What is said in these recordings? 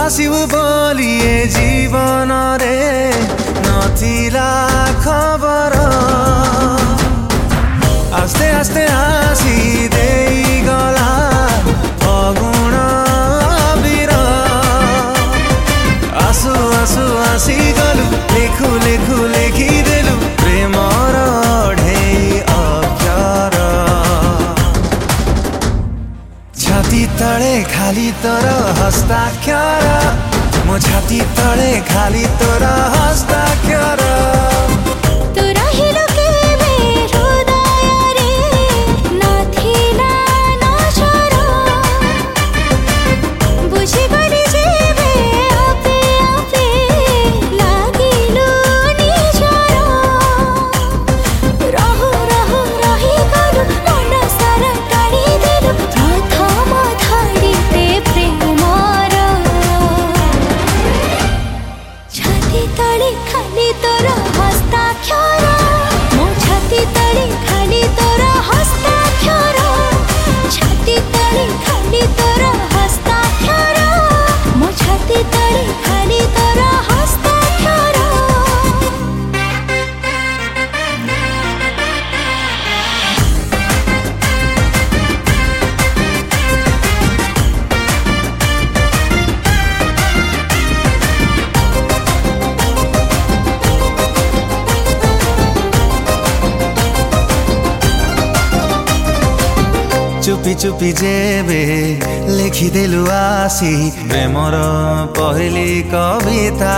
ଆସିବୁ ବୋଲି ଏ ଜୀବନରେ ନଥିଲା ଖବର। ଆସ୍ତେ ଆସ୍ତେ ଆସି ଦେଇଗଲା ଫଗୁଣ ଅବିର। ଆସୁ ଆସୁ ଆସିଗଲୁ ଲେଖୁ ଲେଖୁ ଲେଖିଦେଲୁ ପ୍ରେମର ଢେଇ ଅକ୍ଷର। ଛାତି ତଳେ ଖାଲି ତୋର ହସ୍ତାକ୍ଷର, ମୋ ଛାତି ତଳେ ଖାଲି ତୋର ହସ୍ତାକ୍ଷର। चुपी चुपी जेबे लेखिदेलु आसी प्रेमर पहली कविता।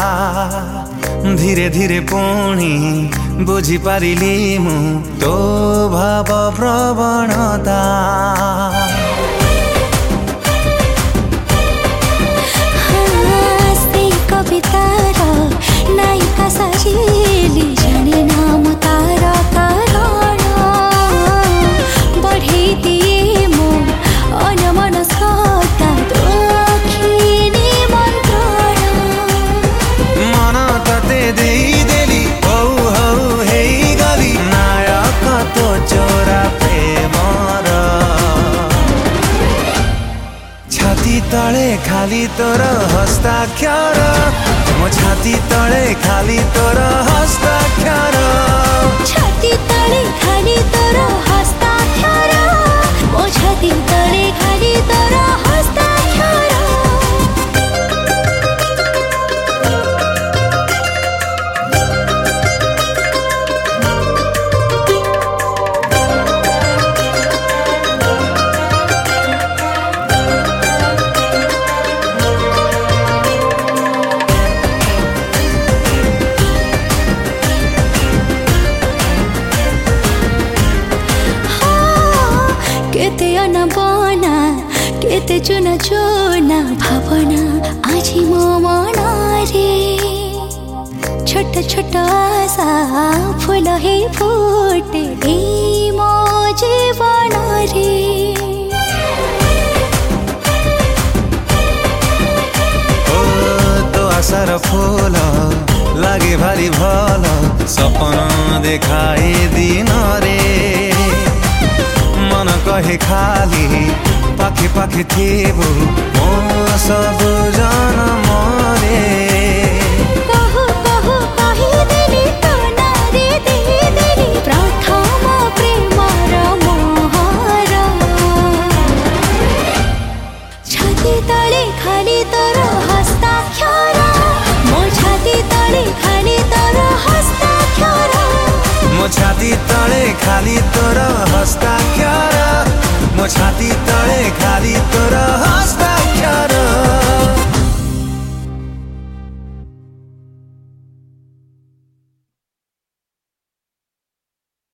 धीरे धीरे पुणी बुझी पारिली मु तो भाव प्रवणता। कवितार नायिका साजिली जाने नाम तार कारण। बढ़े दिए मो अनमनस्कता दक्षिणी मंत्रण। मन तते देली हौ हौ हेई गली नायक तो चोरा प्रेमर। छाती तले खाली तोर हस्ताक्षर, मो छाती तले खाली तोर हस्ताक्षर। छाती तले खाली तोर हस्ताक्षर, मो छाती तले खाली तोर हस्ताक्षर। केते अनबना केते चुना चुना भावना आजी मो मन रे। छोट छोट आशा फूल हे फुटे ए मो जीवन रे। ओ तो आशार फूल लागे भारी भल सपन देखाए दिन रे। मन कहे खाली पाखे पाखे थिबु मो सब जन्म रे। कहु कहु कहिदेली तो नारी देदेली प्रथम प्रेमर मोहर। छाती तले खाली तोर हस्ताक्षर, मो छाती तले खाली तोर हस्ताक्षर। मो छाती तले खाली तोर हस्ताक्षर, मो छाती तले खाली तोर हस्ताक्षर।